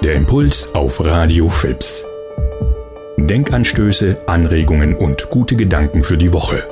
Der Impuls auf Radio FIPS. Denkanstöße, Anregungen und gute Gedanken für die Woche.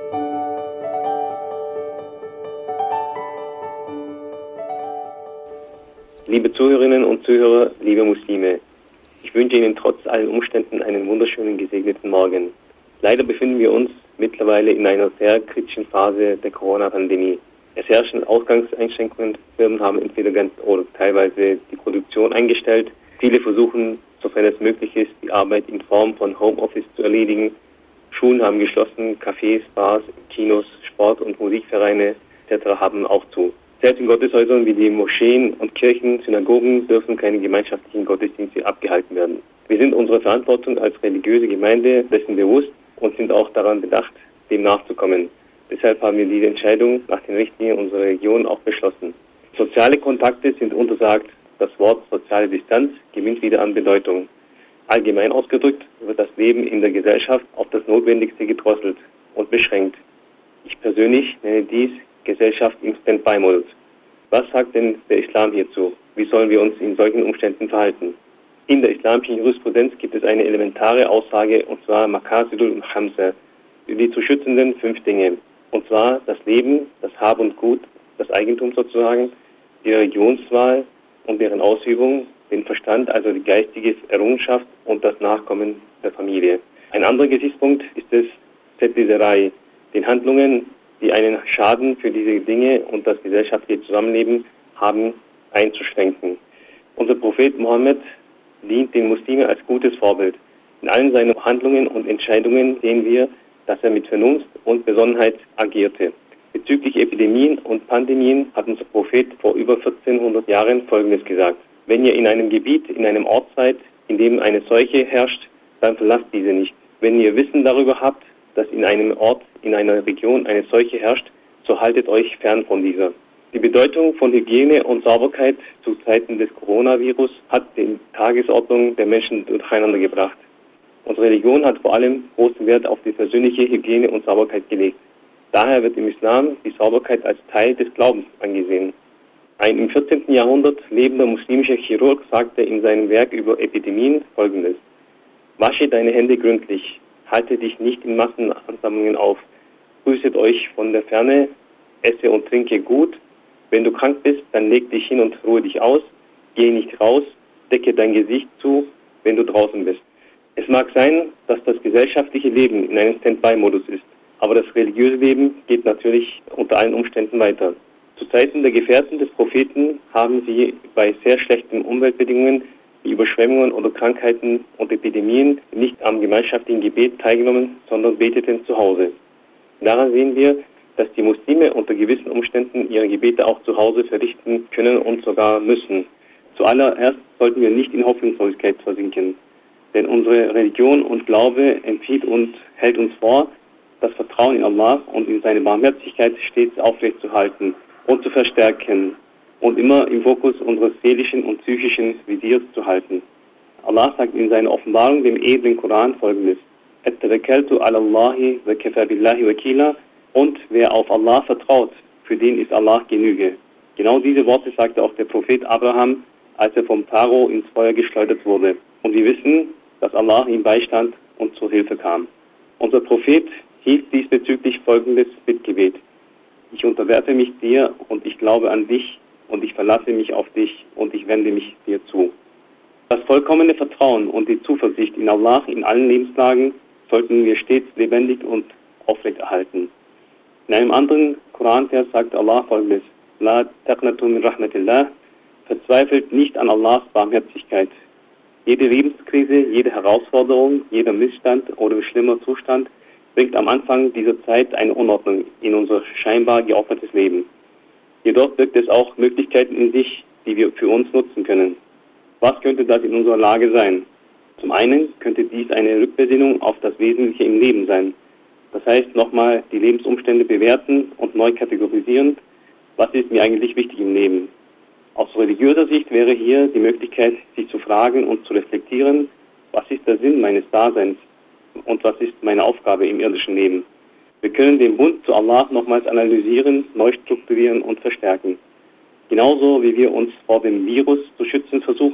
Liebe Zuhörerinnen und Zuhörer, liebe Muslime, ich wünsche Ihnen trotz allen Umständen einen wunderschönen, gesegneten Morgen. Leider befinden wir uns mittlerweile in einer sehr kritischen Phase der Corona-Pandemie. Es herrschen Ausgangseinschränkungen, Firmen haben entweder ganz oder teilweise die Produktion eingestellt. Viele versuchen, sofern es möglich ist, die Arbeit in Form von Homeoffice zu erledigen. Schulen haben geschlossen, Cafés, Bars, Kinos, Sport- und Musikvereine etc. haben auch zu. Selbst in Gotteshäusern wie die Moscheen und Kirchen, Synagogen dürfen keine gemeinschaftlichen Gottesdienste abgehalten werden. Wir sind unserer Verantwortung als religiöse Gemeinde dessen bewusst und sind auch daran bedacht, dem nachzukommen. Deshalb haben wir diese Entscheidung nach den Richtlinien unserer Region auch beschlossen. Soziale Kontakte sind untersagt. Das Wort soziale Distanz gewinnt wieder an Bedeutung. Allgemein ausgedrückt wird das Leben in der Gesellschaft auf das Notwendigste gedrosselt und beschränkt. Ich persönlich nenne dies Gesellschaft im Standby-Modus. Was sagt denn der Islam hierzu? Wie sollen wir uns in solchen Umständen verhalten? In der islamischen Jurisprudenz gibt es eine elementare Aussage, und zwar Maqasidul Khamsa, die zu schützenden 5 Dinge. Und zwar das Leben, das Hab und Gut, das Eigentum sozusagen, die Religionswahl und deren Ausübung, den Verstand, also die geistige Errungenschaft und das Nachkommen der Familie. Ein anderer Gesichtspunkt ist es Zetliserei, den Handlungen, die einen Schaden für diese Dinge und das gesellschaftliche Zusammenleben haben, einzuschränken. Unser Prophet Mohammed dient den Muslimen als gutes Vorbild. In allen seinen Handlungen und Entscheidungen sehen wir, dass er mit Vernunft und Besonnenheit agierte. Bezüglich Epidemien und Pandemien hat unser Prophet vor über 1400 Jahren Folgendes gesagt: Wenn ihr in einem Gebiet, in einem Ort seid, in dem eine Seuche herrscht, dann verlasst diese nicht. Wenn ihr Wissen darüber habt, dass in einem Ort, in einer Region eine Seuche herrscht, so haltet euch fern von dieser. Die Bedeutung von Hygiene und Sauberkeit zu Zeiten des Coronavirus hat die Tagesordnung der Menschen durcheinander gebracht. Unsere Religion hat vor allem großen Wert auf die persönliche Hygiene und Sauberkeit gelegt. Daher wird im Islam die Sauberkeit als Teil des Glaubens angesehen. Ein im 14. Jahrhundert lebender muslimischer Chirurg sagte in seinem Werk über Epidemien Folgendes: Wasche deine Hände gründlich, halte dich nicht in Massenansammlungen auf, grüßet euch von der Ferne, esse und trinke gut. Wenn du krank bist, dann leg dich hin und ruhe dich aus, geh nicht raus, decke dein Gesicht zu, wenn du draußen bist. Es mag sein, dass das gesellschaftliche Leben in einem Standby-Modus ist, aber das religiöse Leben geht natürlich unter allen Umständen weiter. Zu Zeiten der Gefährten des Propheten haben sie bei sehr schlechten Umweltbedingungen wie Überschwemmungen oder Krankheiten und Epidemien nicht am gemeinschaftlichen Gebet teilgenommen, sondern beteten zu Hause. Daran sehen wir, dass die Muslime unter gewissen Umständen ihre Gebete auch zu Hause verrichten können und sogar müssen. Zuallererst sollten wir nicht in Hoffnungslosigkeit versinken, denn unsere Religion und Glaube empfiehlt und hält uns vor, das Vertrauen in Allah und in seine Barmherzigkeit stets aufrechtzuerhalten und zu verstärken und immer im Fokus unseres seelischen und psychischen Visiers zu halten. Allah sagt in seiner Offenbarung, dem edlen Koran, Folgendes: At-tawakkaltu ala Allahi wa kafa billahi wakila. Und wer auf Allah vertraut, für den ist Allah Genüge. Genau diese Worte sagte auch der Prophet Abraham, als er vom Pharao ins Feuer geschleudert wurde. Und wir wissen, dass Allah ihm beistand und zur Hilfe kam. Unser Prophet hielt diesbezüglich folgendes Bittgebet: Ich unterwerfe mich dir und ich glaube an dich und ich verlasse mich auf dich und ich wende mich dir zu. Das vollkommene Vertrauen und die Zuversicht in Allah in allen Lebenslagen sollten wir stets lebendig und aufrechterhalten. In einem anderen Koranvers sagt Allah Folgendes: La taqnatu min rahmatillah, verzweifelt nicht an Allahs Barmherzigkeit. Jede Lebenskrise, jede Herausforderung, jeder Missstand oder schlimmer Zustand bringt am Anfang dieser Zeit eine Unordnung in unser scheinbar geordnetes Leben. Jedoch birgt es auch Möglichkeiten in sich, die wir für uns nutzen können. Was könnte das in unserer Lage sein? Zum einen könnte dies eine Rückbesinnung auf das Wesentliche im Leben sein. Das heißt, nochmal die Lebensumstände bewerten und neu kategorisieren. Was ist mir eigentlich wichtig im Leben? Aus religiöser Sicht wäre hier die Möglichkeit, sich zu fragen und zu reflektieren: Was ist der Sinn meines Daseins und was ist meine Aufgabe im irdischen Leben? Wir können den Bund zu Allah nochmals analysieren, neu strukturieren und verstärken. Genauso wie wir uns vor dem Virus zu schützen versuchen,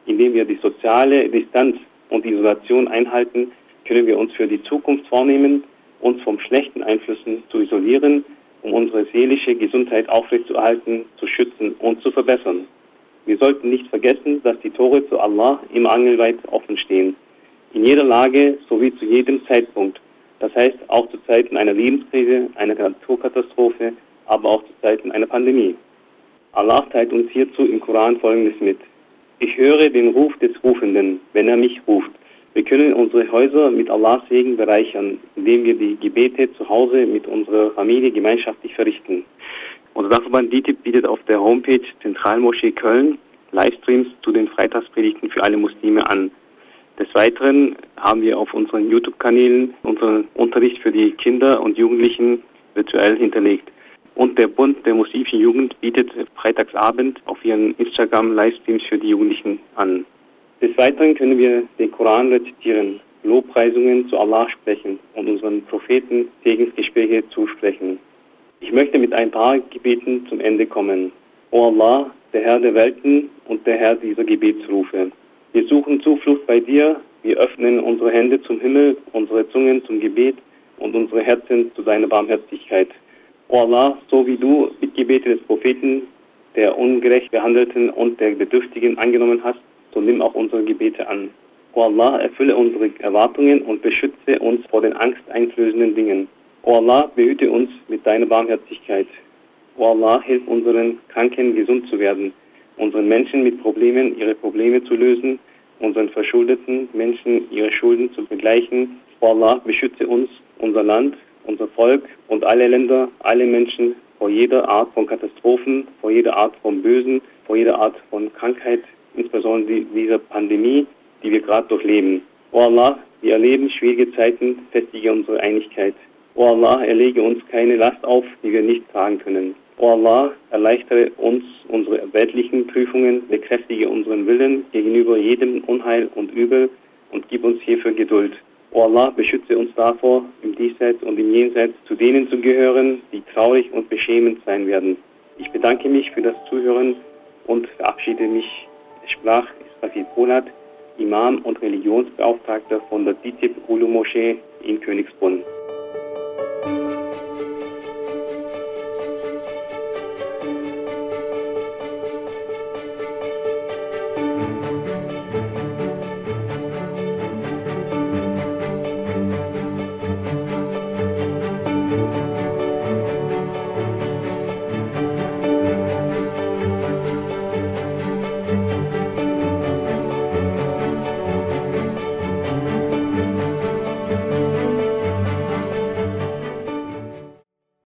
Indem wir die soziale Distanz und die Isolation einhalten, können wir uns für die Zukunft vornehmen, uns von schlechten Einflüssen zu isolieren, um unsere seelische Gesundheit aufrechtzuerhalten, zu schützen und zu verbessern. Wir sollten nicht vergessen, dass die Tore zu Allah immer angelweit offen stehen. In jeder Lage sowie zu jedem Zeitpunkt. Das heißt auch zu Zeiten einer Lebenskrise, einer Naturkatastrophe, aber auch zu Zeiten einer Pandemie. Allah teilt uns hierzu im Koran Folgendes mit. Ich höre den Ruf des Rufenden, wenn er mich ruft. Wir können unsere Häuser mit Allahs Segen bereichern, indem wir die Gebete zu Hause mit unserer Familie gemeinschaftlich verrichten. Unser Dachverband DİTİB bietet auf der Homepage Zentralmoschee Köln Livestreams zu den Freitagspredigten für alle Muslime an. Des Weiteren haben wir auf unseren YouTube-Kanälen unseren Unterricht für die Kinder und Jugendlichen virtuell hinterlegt. Und der Bund der muslimischen Jugend bietet freitagsabend auf ihren Instagram Livestreams für die Jugendlichen an. Des Weiteren können wir den Koran rezitieren, Lobpreisungen zu Allah sprechen und unseren Propheten Segensgespräche zusprechen. Ich möchte mit ein paar Gebeten zum Ende kommen. O Allah, der Herr der Welten und der Herr dieser Gebetsrufe. Wir suchen Zuflucht bei dir, wir öffnen unsere Hände zum Himmel, unsere Zungen zum Gebet und unsere Herzen zu deiner Barmherzigkeit. O Allah, so wie du Bittgebete des Propheten, der ungerecht Behandelten und der Bedürftigen angenommen hast, so nimm auch unsere Gebete an. O Allah, erfülle unsere Erwartungen und beschütze uns vor den angsteinflößenden Dingen. O Allah, behüte uns mit deiner Barmherzigkeit. O Allah, hilf unseren Kranken gesund zu werden, unseren Menschen mit Problemen ihre Probleme zu lösen, unseren verschuldeten Menschen ihre Schulden zu begleichen. O Allah, beschütze uns, unser Land, unser Volk und alle Länder, alle Menschen vor jeder Art von Katastrophen, vor jeder Art von Bösen, vor jeder Art von Krankheit, insbesondere dieser Pandemie, die wir gerade durchleben. O Allah, wir erleben schwierige Zeiten, festige unsere Einigkeit. O Allah, erlege uns keine Last auf, die wir nicht tragen können. O Allah, erleichtere uns unsere weltlichen Prüfungen, bekräftige unseren Willen gegenüber jedem Unheil und Übel und gib uns hierfür Geduld. O Allah, beschütze uns davor, im Diesseits und im Jenseits zu denen zu gehören, die traurig und beschämend sein werden. Ich bedanke mich für das Zuhören und verabschiede mich. Es sprach Israfil Polat, Imam und Religionsbeauftragter von der DİTİB Ulu Moschee in Königsbrunn.